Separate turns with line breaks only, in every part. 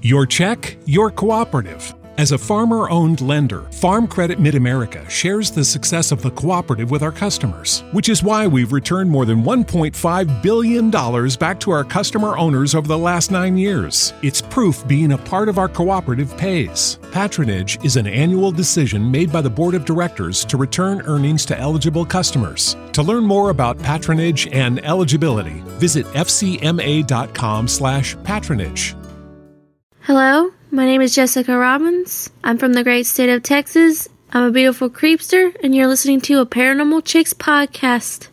Your check, your cooperative. As a farmer-owned lender, Farm Credit Mid-America shares the success of the cooperative with our customers, which is why we've returned more than $1.5 billion back to our customer owners over the last 9 years. It's proof being a part of our cooperative pays. Patronage is an annual decision made by the Board of Directors to return earnings to eligible customers. To learn more about patronage and eligibility, visit fcma.com/patronage.
Hello, my name is Jessica Robbins. I'm from the great state of Texas. I'm a beautiful creepster, and you're listening to a Paranormal Chicks podcast.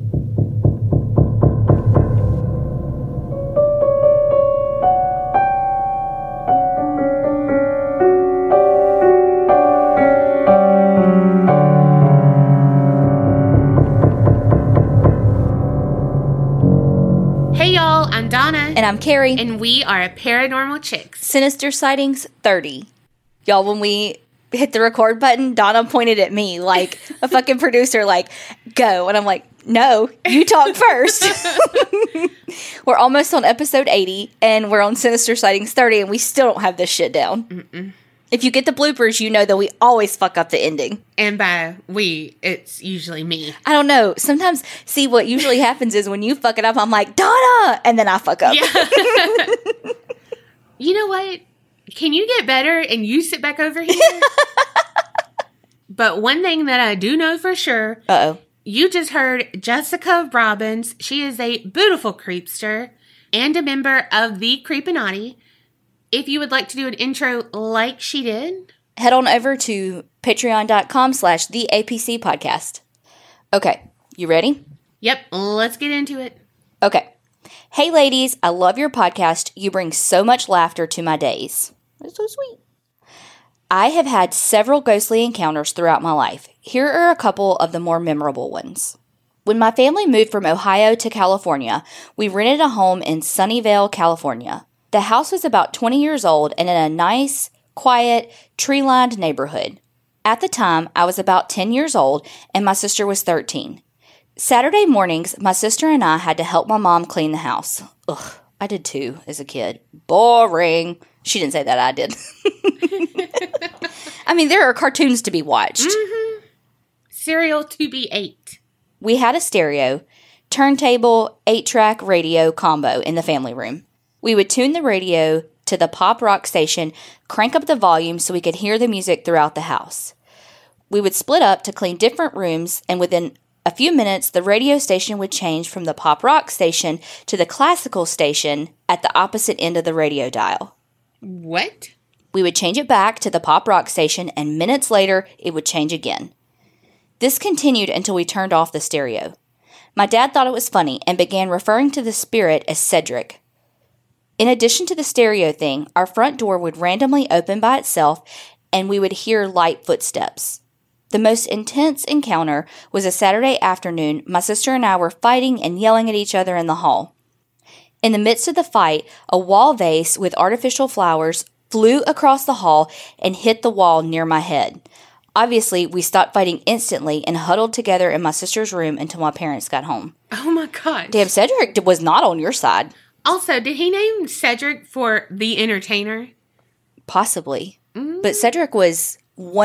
I'm Donna.
And I'm Carrie.
And we are a Paranormal Chicks.
Sinister Sightings 30. Y'all, when we hit the record button, Donna pointed at me like a fucking producer, like, go. And I'm like, no, you talk first. We're almost on episode 80, and we're on Sinister Sightings 30, and we still don't have this shit down. Mm-mm. If you get the bloopers, you know that we always fuck up the ending.
And by we, it's usually me.
I don't know. Sometimes, see, what usually happens is when you fuck it up, I'm like, Donna! And then I fuck up.
Yeah. You know what? Can you get better and you sit back over here? But one thing that I do know for sure.
Uh-oh.
You just heard Jessica Robbins. She is a beautiful creepster and a member of the Creepinati. If you would like to do an intro like she did,
head on over to patreon.com/theapc podcast. Okay, you ready?
Yep, let's get into it.
Okay. Hey ladies, I love your podcast. You bring so much laughter to my days. That's so sweet. I have had several ghostly encounters throughout my life. Here are a couple of the more memorable ones. When my family moved from Ohio to California, we rented a home in Sunnyvale, California. The house was about 20 years old and in a nice, quiet, tree-lined neighborhood. At the time, I was about 10 years old and my sister was 13. Saturday mornings, my sister and I had to help my mom clean the house. Ugh, I did too as a kid. Boring. She didn't say that, I did. I mean, there are cartoons to be watched.
Mm-hmm. Cereal to be ate.
We had a stereo, turntable, 8-track radio combo in the family room. We would tune the radio to the pop rock station, crank up the volume so we could hear the music throughout the house. We would split up to clean different rooms, and within a few minutes, the radio station would change from the pop rock station to the classical station at the opposite end of the radio dial.
What?
We would change it back to the pop rock station, and minutes later, it would change again. This continued until we turned off the stereo. My dad thought it was funny and began referring to the spirit as Cedric. In addition to the stereo thing, our front door would randomly open by itself and we would hear light footsteps. The most intense encounter was a Saturday afternoon. My sister and I were fighting and yelling at each other in the hall. In the midst of the fight, a wall vase with artificial flowers flew across the hall and hit the wall near my head. Obviously, we stopped fighting instantly and huddled together in my sister's room until my parents got home.
Oh my gosh.
Damn, Cedric was not on your side.
Also, did he name Cedric for the entertainer?
Possibly. But Cedric was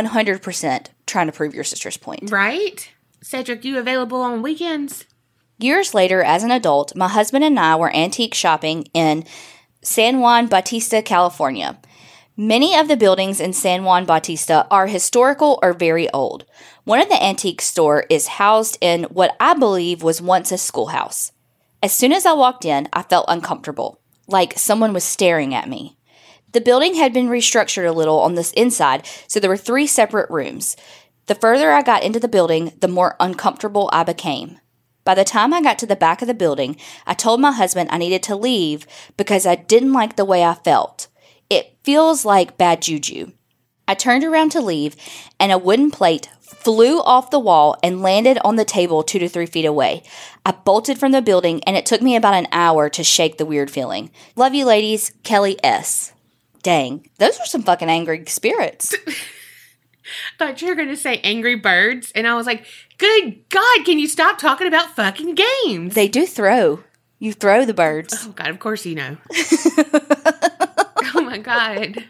100% trying to prove your sister's point.
Right? Cedric, you available on weekends?
Years later, as an adult, my husband and I were antique shopping in San Juan Bautista, California. Many of the buildings in San Juan Bautista are historical or very old. One of the antique store is housed in what I believe was once a schoolhouse. As soon as I walked in, I felt uncomfortable, like someone was staring at me. The building had been restructured a little on this inside, so there were 3 separate rooms. The further I got into the building, the more uncomfortable I became. By the time I got to the back of the building, I told my husband I needed to leave because I didn't like the way I felt. It feels like bad juju. I turned around to leave, and a wooden plate flew off the wall and landed on the table 2 to 3 feet away. I bolted from the building, and it took me about an hour to shake the weird feeling. Love you, ladies. Kelly S. Dang, those were some fucking angry spirits.
Thought you were going to say Angry Birds, and I was like, good God, can you stop talking about fucking games?
They do throw. You throw the birds.
Oh, God, of course you know. Oh, my God.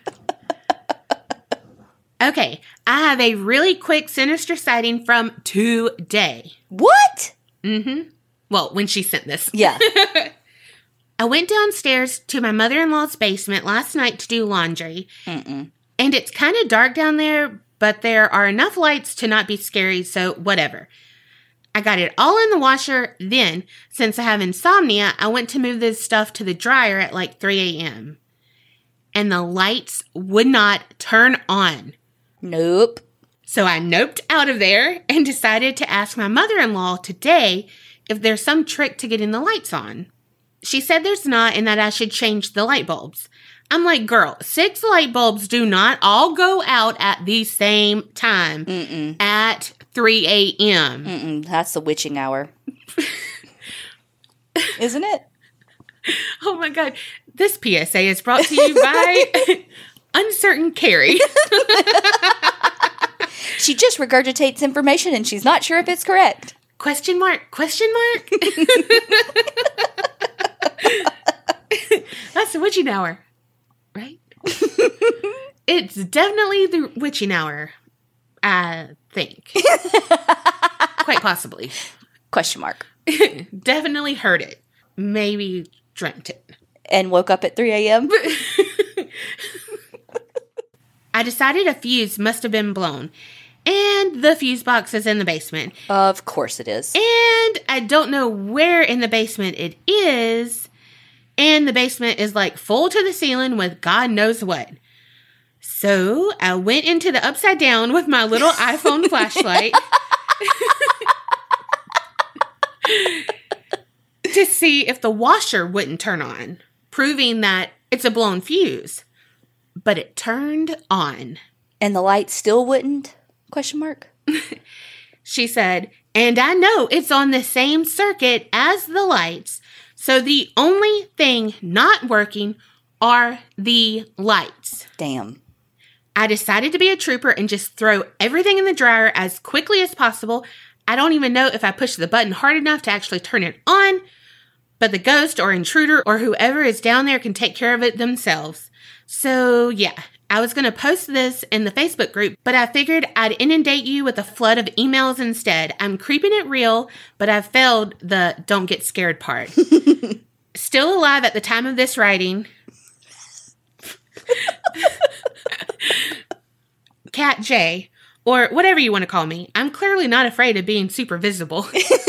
Okay, I have a really quick sinister sighting from today.
What?
Well, when she sent this.
Yeah.
I went downstairs to my mother-in-law's basement last night to do laundry. And it's kind of dark down there, but there are enough lights to not be scary, so whatever. I got it all in the washer. Then, since I have insomnia, I went to move this stuff to the dryer at like 3 a.m. And the lights would not turn on.
Nope.
So I noped out of there and decided to ask my mother-in-law today if there's some trick to getting the lights on. She said there's not and that I should change the light bulbs. I'm like, girl, 6 light bulbs do not all go out at the same time at 3 a.m.
That's the witching hour. Isn't it?
Oh my God. This PSA is brought to you by Uncertain Carrie.
She just regurgitates information and she's not sure if it's correct.
Question mark? That's the witching hour, right? It's definitely the witching hour, I think. Quite possibly.
Question mark.
Definitely heard it. Maybe dreamt it.
And woke up at 3 a.m.?
I decided a fuse must have been blown. And the fuse box is in the basement.
Of course it is.
And I don't know where in the basement it is. And the basement is like full to the ceiling with God knows what. So I went into the upside down with my little iPhone flashlight to see if the washer wouldn't turn on, proving that it's a blown fuse. But it turned on.
And the light still wouldn't? Question mark.
She said, and I know it's on the same circuit as the lights, so the only thing not working are the lights.
Damn.
I decided to be a trooper and just throw everything in the dryer as quickly as possible. I don't even know if I pushed the button hard enough to actually turn it on, but the ghost or intruder or whoever is down there can take care of it themselves. So yeah, I was going to post this in the Facebook group, but I figured I'd inundate you with a flood of emails instead. I'm creeping it real, but I've failed the don't get scared part. Still alive at the time of this writing. Cat J, or whatever you want to call me. I'm clearly not afraid of being super visible.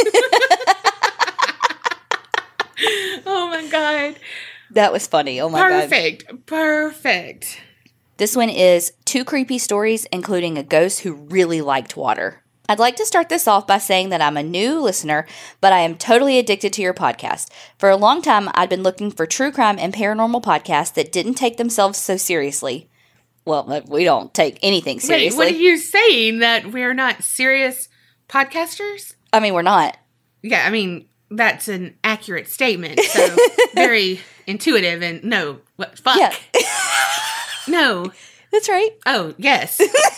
Oh my God.
That was funny. Oh my God.
Perfect.
This one is 2 creepy stories, including a ghost who really liked water. I'd like to start this off by saying that I'm a new listener, but I am totally addicted to your podcast. For a long time, I'd been looking for true crime and paranormal podcasts that didn't take themselves so seriously. Well, we don't take anything seriously.
Wait, what are you saying? That we're not serious podcasters?
I mean, we're not.
Yeah, I mean, that's an accurate statement. So, very intuitive and no, what, fuck.
Yeah.
No.
That's right.
Oh, yes.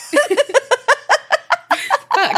Fuck.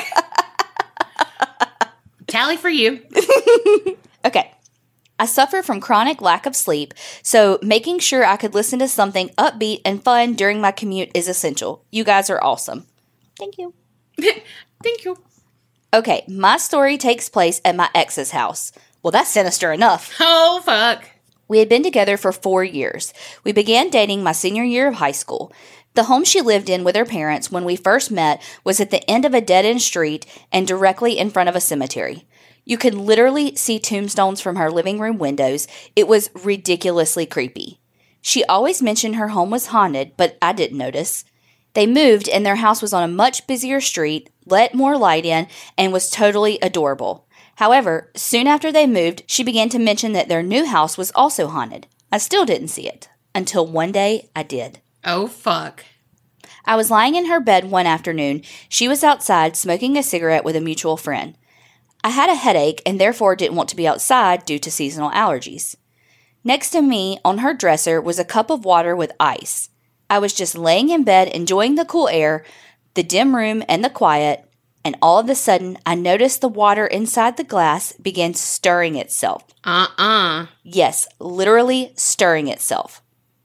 Tally for you.
Okay. I suffer from chronic lack of sleep, so making sure I could listen to something upbeat and fun during my commute is essential. You guys are awesome. Thank you.
Thank you.
Okay, my story takes place at my ex's house. Well, that's sinister enough.
Oh, fuck.
We had been together for 4 years. We began dating my senior year of high school. The home she lived in with her parents when we first met was at the end of a dead-end street and directly in front of a cemetery. You could literally see tombstones from her living room windows. It was ridiculously creepy. She always mentioned her home was haunted, but I didn't notice. They moved and their house was on a much busier street, let more light in, and was totally adorable. However, soon after they moved, she began to mention that their new house was also haunted. I still didn't see it. Until one day, I did.
Oh, fuck.
I was lying in her bed one afternoon. She was outside smoking a cigarette with a mutual friend. I had a headache and therefore didn't want to be outside due to seasonal allergies. Next to me on her dresser was a cup of water with ice. I was just laying in bed enjoying the cool air, the dim room, and the quiet, and all of a sudden I noticed the water inside the glass began stirring itself. Yes, literally stirring itself.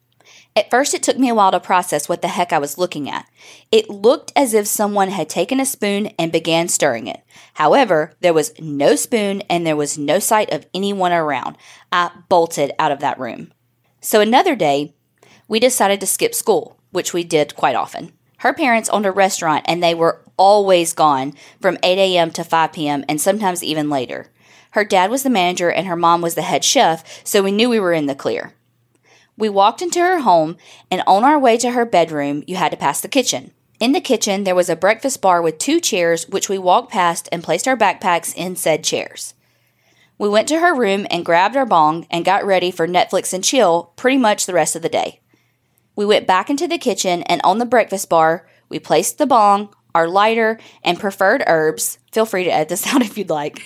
At first, it took me a while to process what the heck I was looking at. It looked as if someone had taken a spoon and began stirring it. However, there was no spoon and there was no sight of anyone around. I bolted out of that room. So another day, we decided to skip school, which we did quite often. Her parents owned a restaurant and they were always gone from 8 a.m. to 5 p.m. and sometimes even later. Her dad was the manager and her mom was the head chef, so we knew we were in the clear. We walked into her home, and on our way to her bedroom, you had to pass the kitchen. In the kitchen, there was a breakfast bar with 2 chairs, which we walked past and placed our backpacks in said chairs. We went to her room and grabbed our bong and got ready for Netflix and chill pretty much the rest of the day. We went back into the kitchen, and on the breakfast bar, we placed the bong, our lighter, and preferred herbs. Feel free to edit this out if you'd like.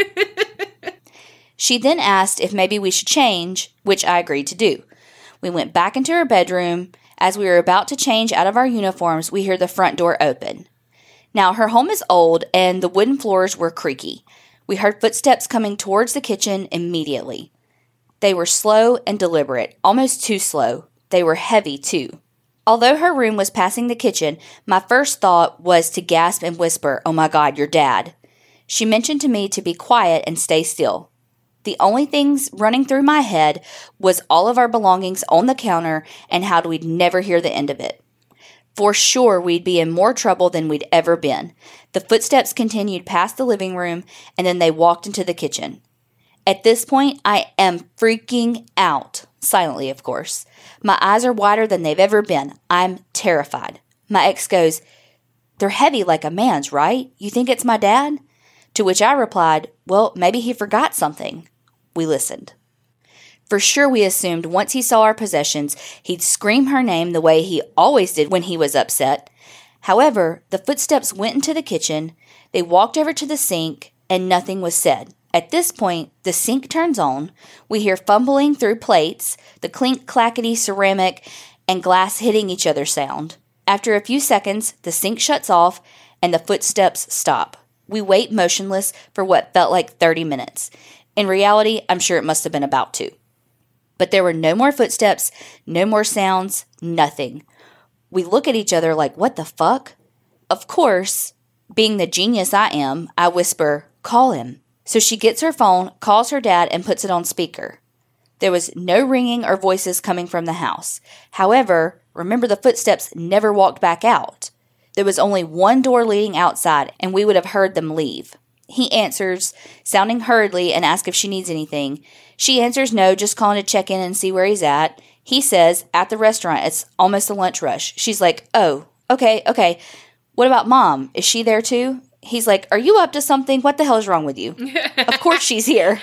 She then asked if maybe we should change, which I agreed to do. We went back into her bedroom. As we were about to change out of our uniforms, we hear the front door open. Now, her home is old, and the wooden floors were creaky. We heard footsteps coming towards the kitchen immediately. They were slow and deliberate, almost too slow. They were heavy, too. Although her room was passing the kitchen, my first thought was to gasp and whisper, "Oh my God, your dad." She mentioned to me to be quiet and stay still. The only things running through my head was all of our belongings on the counter and how we'd never hear the end of it. For sure, we'd be in more trouble than we'd ever been. The footsteps continued past the living room, and then they walked into the kitchen. At this point, I am freaking out. Silently, of course. My eyes are wider than they've ever been. I'm terrified. My ex goes, "They're heavy like a man's, right? You think it's my dad?" To which I replied, "Well, maybe he forgot something." We listened. For sure, we assumed once he saw our possessions, he'd scream her name the way he always did when he was upset. However, the footsteps went into the kitchen, they walked over to the sink, and nothing was said. At this point, the sink turns on, we hear fumbling through plates, the clink-clackety ceramic and glass hitting each other sound. After a few seconds, the sink shuts off, and the footsteps stop. We wait motionless for what felt like 30 minutes. In reality, I'm sure it must have been about 2. But there were no more footsteps, no more sounds, nothing. We look at each other like, what the fuck? Of course, being the genius I am, I whisper, "Call him." So she gets her phone, calls her dad, and puts it on speaker. There was no ringing or voices coming from the house. However, remember the footsteps never walked back out. There was only one door leading outside, and we would have heard them leave. He answers, sounding hurriedly, and asks if she needs anything. She answers no, just calling to check in and see where he's at. He says, at the restaurant, it's almost a lunch rush. She's like, "Oh, okay. What about Mom? Is she there too?" He's like, "Are you up to something? What the hell is wrong with you?" Of course she's here.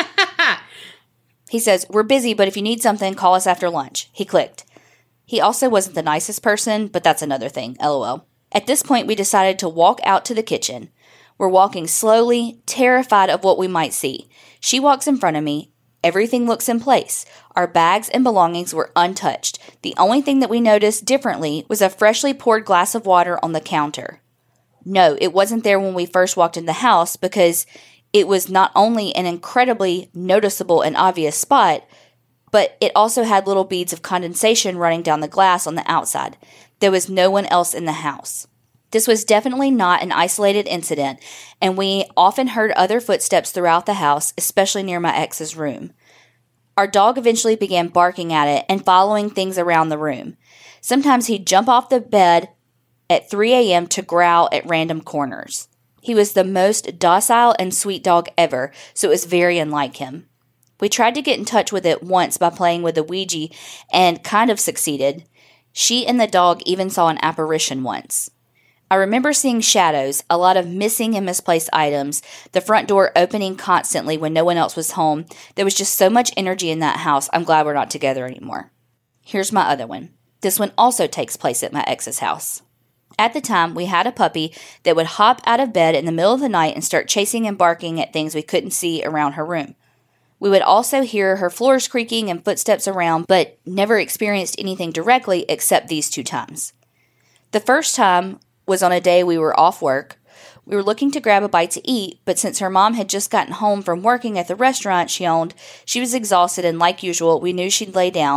He says, "We're busy, but if you need something, call us after lunch." He clicked. He also wasn't the nicest person, but that's another thing, LOL. At this point, we decided to walk out to the kitchen. We're walking slowly, terrified of what we might see. She walks in front of me. Everything looks in place. Our bags and belongings were untouched. The only thing that we noticed differently was a freshly poured glass of water on the counter. No, it wasn't there when we first walked in the house because it was not only an incredibly noticeable and obvious spot, but it also had little beads of condensation running down the glass on the outside. There was no one else in the house. This was definitely not an isolated incident, and we often heard other footsteps throughout the house, especially near my ex's room. Our dog eventually began barking at it and following things around the room. Sometimes he'd jump off the bed at 3 a.m. to growl at random corners. He was the most docile and sweet dog ever, so it was very unlike him. We tried to get in touch with it once by playing with a Ouija and kind of succeeded. She and the dog even saw an apparition once. I remember seeing shadows, a lot of missing and misplaced items, the front door opening constantly when no one else was home. There was just so much energy in that house. I'm glad we're not together anymore. Here's my other one. This one also takes place at my ex's house. At the time, we had a puppy that would hop out of bed in the middle of the night and start chasing and barking at things we couldn't see around her room. We would also hear her floors creaking and footsteps around, but never experienced anything directly except these 2 times. The first time was on a day we were off work. We were looking to grab a bite to eat, but since her mom had just gotten home from working at the restaurant she owned, she was exhausted and like usual, we knew she'd lay down.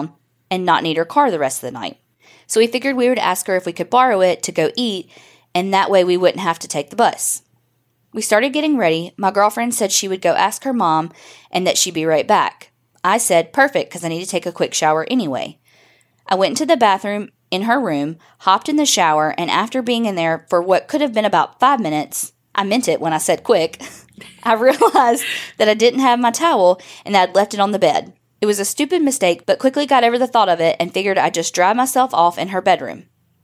and not need her car the rest of the night. So we figured we would ask her if we could borrow it to go eat, and that way we wouldn't have to take the bus. We started getting ready. My girlfriend said she would go ask her mom and that she'd be right back. I said, perfect, because I need to take a quick shower anyway. I went into the bathroom in her room, hopped in the shower, and after being in there for what could have been about 5 minutes, I meant it when I said quick, I realized that I didn't have my towel and that I'd left it on the bed. It was a stupid mistake, but quickly got over the thought of it and figured I'd just dry myself off in her bedroom.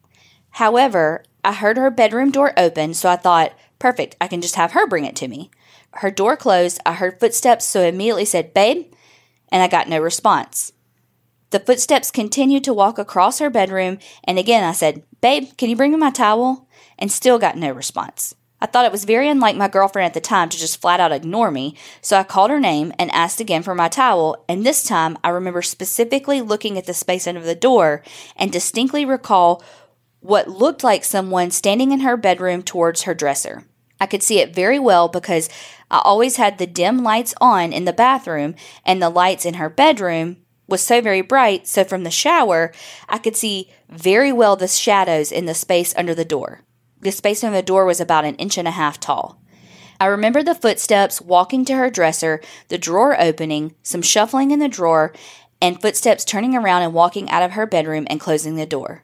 However, I heard her bedroom door open, so I thought, perfect, I can just have her bring it to me. Her door closed, I heard footsteps, so I immediately said, babe, and I got no response. The footsteps continued to walk across her bedroom, and again I said, babe, can you bring me my towel? And still got no response. I thought it was very unlike my girlfriend at the time to just flat out ignore me, so I called her name and asked again for my towel, and this time I remember specifically looking at the space under the door and distinctly recall what looked like someone standing in her bedroom towards her dresser. I could see it very well because I always had the dim lights on in the bathroom, and the lights in her bedroom was so very bright, so from the shower, I could see very well the shadows in the space under the door. The space under the door was about 1.5 inches tall. I remember the footsteps walking to her dresser, the drawer opening, some shuffling in the drawer, and footsteps turning around and walking out of her bedroom and closing the door.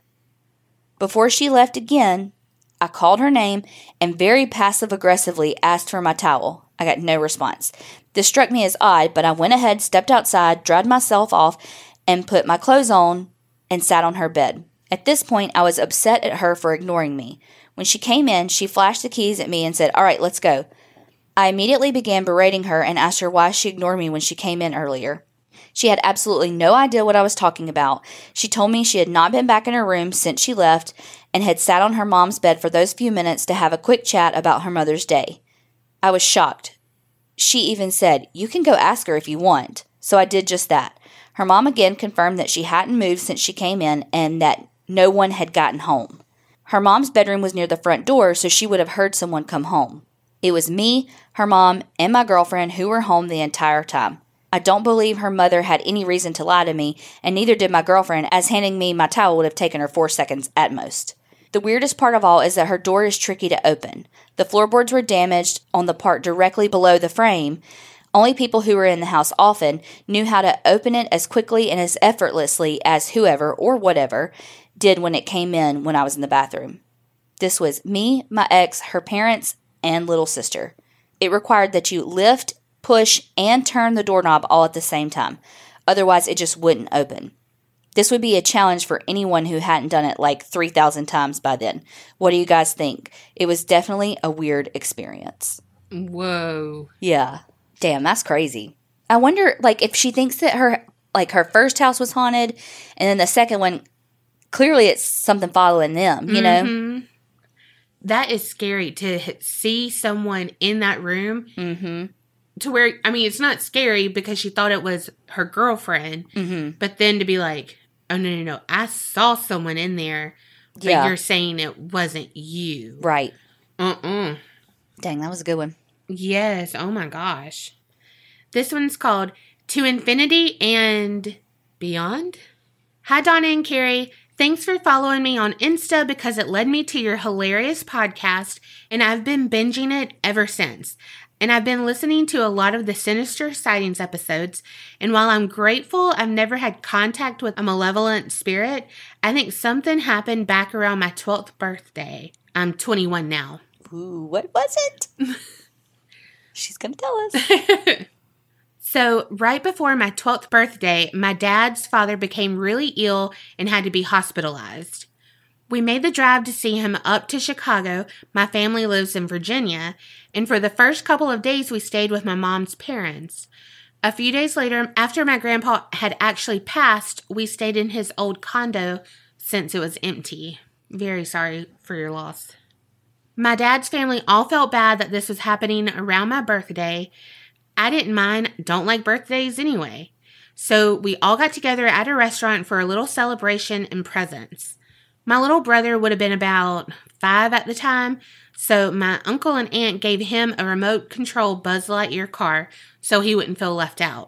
Before she left again, I called her name and very passive-aggressively asked for my towel. I got no response. This struck me as odd, but I went ahead, stepped outside, dried myself off, and put my clothes on and sat on her bed. At this point, I was upset at her for ignoring me. When she came in, she flashed the keys at me and said, all right, let's go. I immediately began berating her and asked her why she ignored me when she came in earlier. She had absolutely no idea what I was talking about. She told me she had not been back in her room since she left and had sat on her mom's bed for those few minutes to have a quick chat about her Mother's Day. I was shocked. She even said, you can go ask her if you want. So I did just that. Her mom again confirmed that she hadn't moved since she came in and that no one had gotten home. Her mom's bedroom was near the front door, so she would have heard someone come home. It was me, her mom, and my girlfriend who were home the entire time. I don't believe her mother had any reason to lie to me, and neither did my girlfriend, as handing me my towel would have taken her 4 seconds at most. The weirdest part of all is that her door is tricky to open. The floorboards were damaged on the part directly below the frame. Only people who were in the house often knew how to open it as quickly and as effortlessly as whoever or whatever did when it came in when I was in the bathroom. This was me, my ex, her parents, and little sister. It required that you lift, push, and turn the doorknob all at the same time. Otherwise, it just wouldn't open. This would be a challenge for anyone who hadn't done it like 3,000 times by then. What do you guys think? It was definitely a weird experience.
Whoa.
Yeah. Damn, that's crazy. I wonder, like, if she thinks that her first house was haunted, and then the second one, clearly it's something following them, you know?
That is scary to see someone in that room. Mm-hmm. To where, I mean, it's not scary because she thought it was her girlfriend. Mm-hmm. But then to be like, oh, no, I saw someone in there. But you're saying it wasn't you.
Right.
Dang,
that was a good one.
Yes. Oh, my gosh. This one's called To Infinity and Beyond. Hi, Donna and Carrie. Thanks for following me on Insta because it led me to your hilarious podcast, and I've been binging it ever since. And I've been listening to a lot of the Sinister Sightings episodes, and while I'm grateful I've never had contact with a malevolent spirit, I think something happened back around my 12th birthday. I'm 21 now.
Ooh, what was it? She's going to tell us.
So, right before my 12th birthday, my dad's father became really ill and had to be hospitalized. We made the drive to see him up to Chicago. My family lives in Virginia, and for the first couple of days we stayed with my mom's parents. A few days later, after my grandpa had actually passed, we stayed in his old condo since it was empty. Very sorry for your loss. My dad's family all felt bad that this was happening around my birthday. I didn't mind, don't like birthdays anyway. So we all got together at a restaurant for a little celebration and presents. My little brother would have been about 5 at the time, so my uncle and aunt gave him a remote control Buzz Lightyear car so he wouldn't feel left out.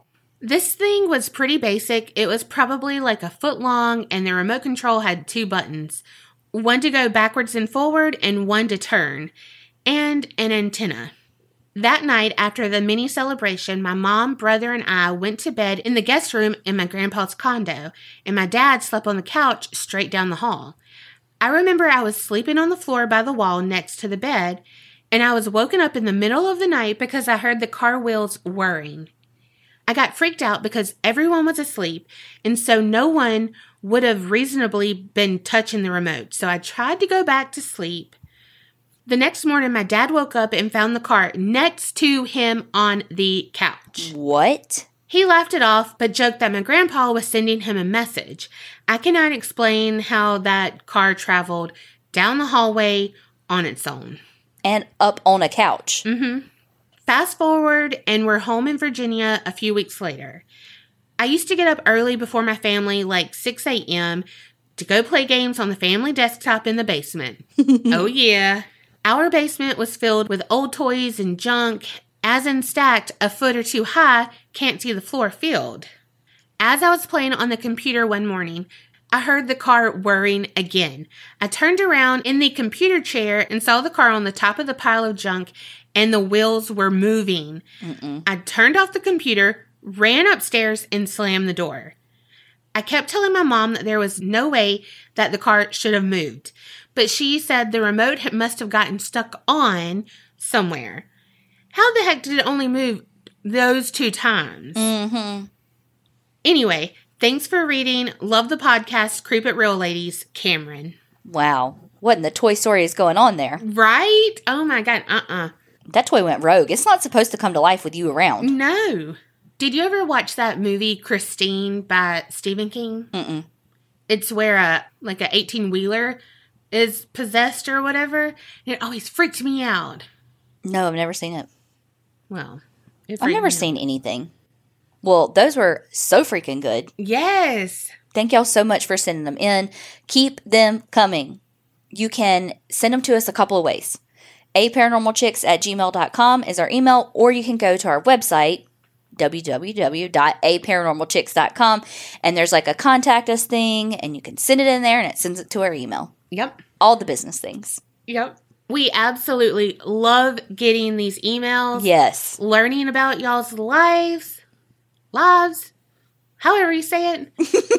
This thing was pretty basic. It was probably like a foot long, and the remote control had 2 buttons. One to go backwards and forward, and one to turn, and an antenna. That night, after the mini celebration, my mom, brother, and I went to bed in the guest room in my grandpa's condo, and my dad slept on the couch straight down the hall. I remember I was sleeping on the floor by the wall next to the bed, and I was woken up in the middle of the night because I heard the car wheels whirring. I got freaked out because everyone was asleep, and so no one would have reasonably been touching the remote, so I tried to go back to sleep. The next morning, my dad woke up and found the car next to him on the couch.
What?
He laughed it off, but joked that my grandpa was sending him a message. I cannot explain how that car traveled down the hallway on its own.
And up on a couch.
Mm-hmm. Fast forward, and we're home in Virginia a few weeks later. I used to get up early before my family, like 6 a.m., to go play games on the family desktop in the basement. Oh, yeah. Our basement was filled with old toys and junk, as in stacked a foot or 2 high, can't see the floor filled. As I was playing on the computer one morning, I heard the car whirring again. I turned around in the computer chair and saw the car on the top of the pile of junk, and the wheels were moving. I turned off the computer, ran upstairs, and slammed the door. I kept telling my mom that there was no way that the car should have moved, but she said the remote must have gotten stuck on somewhere. How the heck did it only move those 2 times? Anyway, thanks for reading. Love the podcast, Creep It Real Ladies, Cameron.
Wow. What in the Toy Story is going on there?
Right? Oh my God,
That toy went rogue. It's not supposed to come to life with you around.
No. Did you ever watch that movie, Christine, by Stephen King?
Mm-mm.
It's where a 18-wheeler is possessed or whatever. It always freaked me out.
No, I've never seen it.
Well,
I've never seen anything. Well, those were so freaking good.
Yes.
Thank y'all so much for sending them in. Keep them coming. You can send them to us a couple of ways. aparanormalchicks@gmail.com is our email, or you can go to our website, www.aparanormalchicks.com, and there's like a contact us thing, and you can send it in there, and it sends it to our email.
Yep.
All the business things.
Yep. We absolutely love getting these emails.
Yes.
Learning about y'all's lives, however you say it.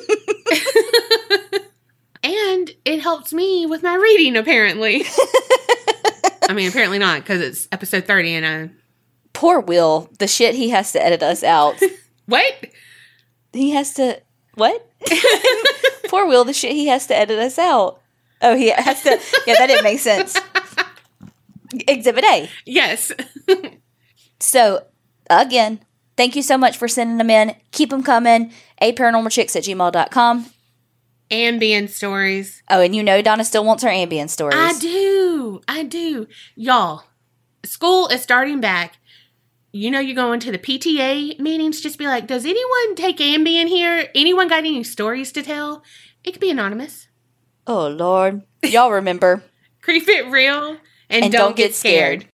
And it helps me with my reading, apparently. I mean, apparently not, because it's episode 30 and I...
Poor Will, the shit he has to edit us out.
What?
He has to... What? Poor Will, the shit he has to edit us out. Oh, he has to... Yeah, that didn't make sense. Exhibit A.
Yes.
So, again, thank you so much for sending them in. Keep them coming. aparanormalchicks@gmail.com.
Ambient stories.
Oh, and you know Donna still wants her ambient stories.
I do. Y'all, school is starting back. You know you're going to the PTA meetings. Just be like, does anyone take Ambien here? Anyone got any stories to tell? It could be anonymous.
Oh, Lord. Y'all remember.
Creep it real and don't get scared.